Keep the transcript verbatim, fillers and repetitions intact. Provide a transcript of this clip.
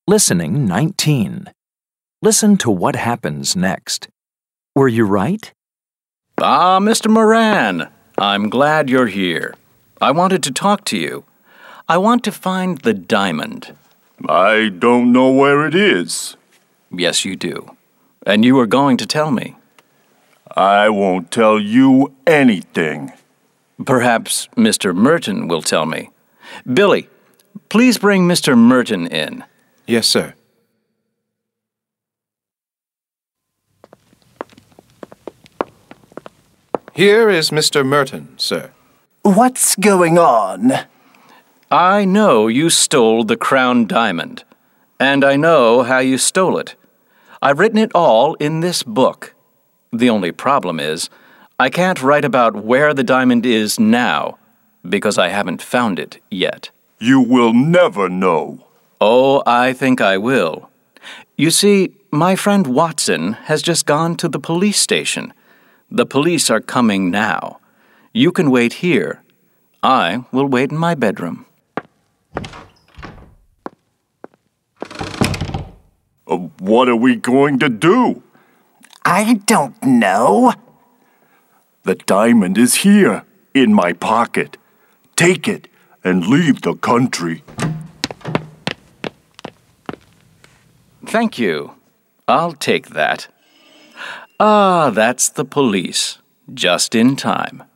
Listening nineteen. Listen to what happens next. Were you right? Ah, Mister Moran, I'm glad you're here. I wanted to talk to you. I want to find the diamond. I don't know where it is. Yes, you do. And you were going to tell me. I won't tell you anything. Perhaps Mister Merton will tell me. Billy, please bring Mister Merton in. Yes, sir. Here is Mister Merton, sir. What's going on? I know you stole the crown diamond, and I know how you stole it. I've written it all in this book. The only problem is, I can't write about where the diamond is now, because I haven't found it yet. You will never know. Oh, I think I will. You see, my friend Watson has just gone to the police station. The police are coming now. You can wait here. I will wait in my bedroom. Uh, what are we going to do? I don't know. The diamond is here, in my pocket. Take it and leave the country. Thank you. I'll take that. Ah, that's the police. Just in time.